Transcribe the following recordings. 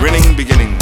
Grinning beginnings.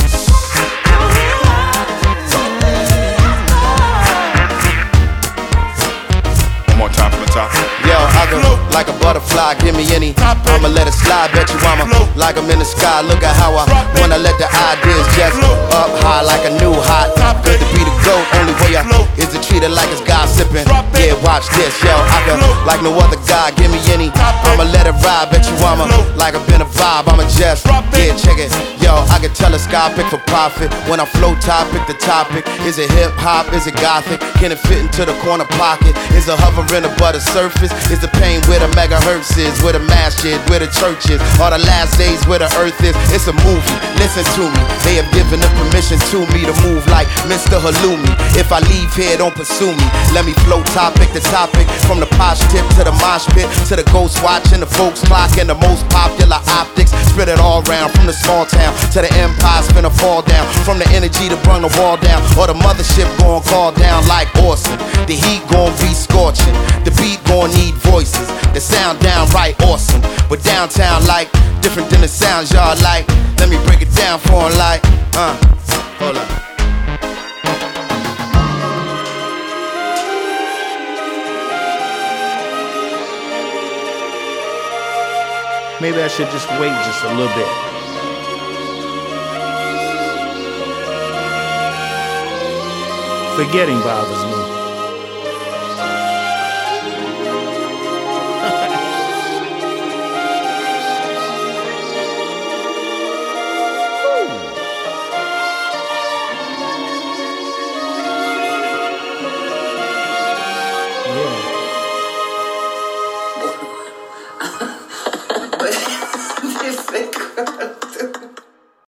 One more time from the top. Yo, I go like a butterfly, give me any. I'ma let it slide, bet you I'ma like I'm in the sky. Look at how I wanna let the ideas just up high like a new hot. Good to be the GOAT, only way I is to treat it like it's gossiping. Yeah, watch this, yo, I go like no other guy, give me any. I'ma let it ride, bet you I'ma like I've been a vibe. I'ma just, yeah, check it. Yo, I can telescopic for profit. When I flow topic, the topic is it hip hop, is it gothic? Can it fit into the corner pocket? Is it hovering above the surface? Is the pain where the megahertz is, where the mass shit, where the church is, or the last days where the earth is? It's a movie, listen to me. They have given the permission to me to move like Mr. Halloumi. If I leave here, don't pursue me. Let me flow topic to topic, from the posh tip to the mosh pit, to the ghost watch and the folks clock and the most popular optics. Spread it all around, from the small town to the empire, finna fall down. From the energy to bring the wall down, or the mothership gon' call down like awesome. The heat gon' be scorching, the beat gon' need voices. The sound downright awesome, but downtown like different than the sounds y'all like. Let me break it down for 'em like, hold up. Maybe I should just wait just a little bit. Forgetting bothers me.